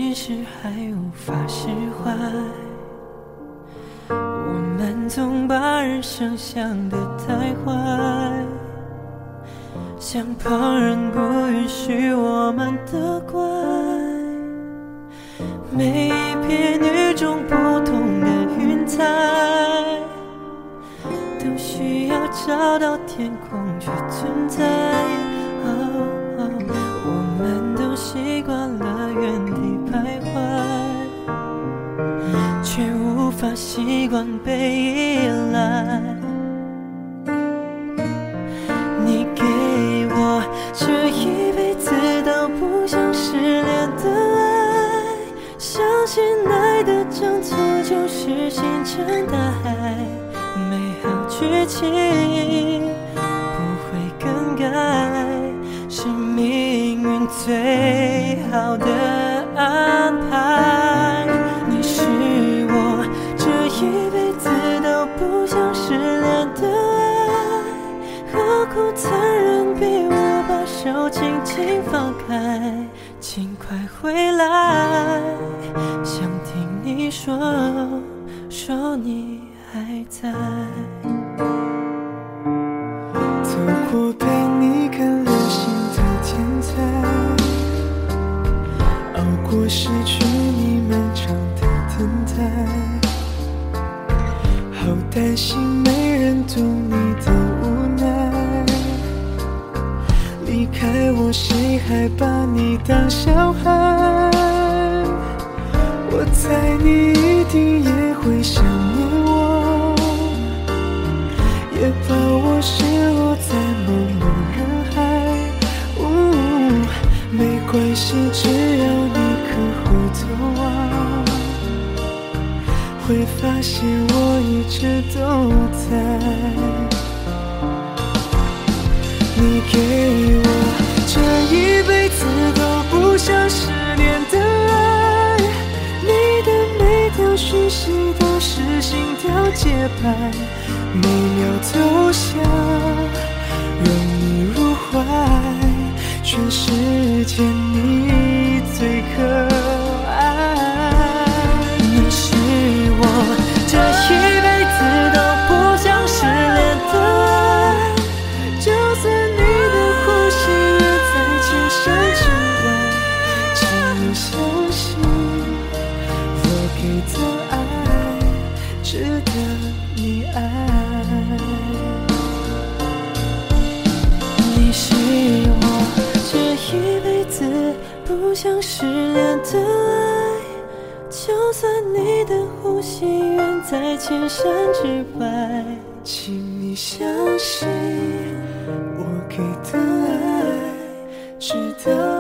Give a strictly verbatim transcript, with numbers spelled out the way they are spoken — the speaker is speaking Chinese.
其实还无法释怀。我们总把人生想得太坏，像旁人不允许我们的怪。每一片与众不同的云彩，都需要找到天空去存在。哦哦，我们都习惯了原地徘徊，却无法习惯被依赖。你给我这一辈子都不想失联的爱，相信爱的挣脱就是星辰大海，美好剧情不会更改，是命运最好的安排。你是我这一辈子都不想失联的爱，何苦残忍逼我把手轻轻放开？请快回来，想听你说，说你还在。 走过陪你看流星的天台，熬过失去你漫长的等待，好担心没人懂你的无奈。离开我，谁还把你当小孩？我猜你一定也会想念我，也把我失落在茫茫人海。嗯，没关系，只要你肯回头望，会发现我一直都在。你给我这一辈子都不想失联的爱，你的每条讯息都是心跳节拍，每秒都想拥你入怀，全世界你最可爱。 你是我这一辈子都不想失联的爱，就算你的呼吸远在千山之外，请你相信我给的爱值得你爱。你是我这一辈子不想失联的爱，就算你的呼吸远在千山之外， 请你相信我给的爱值得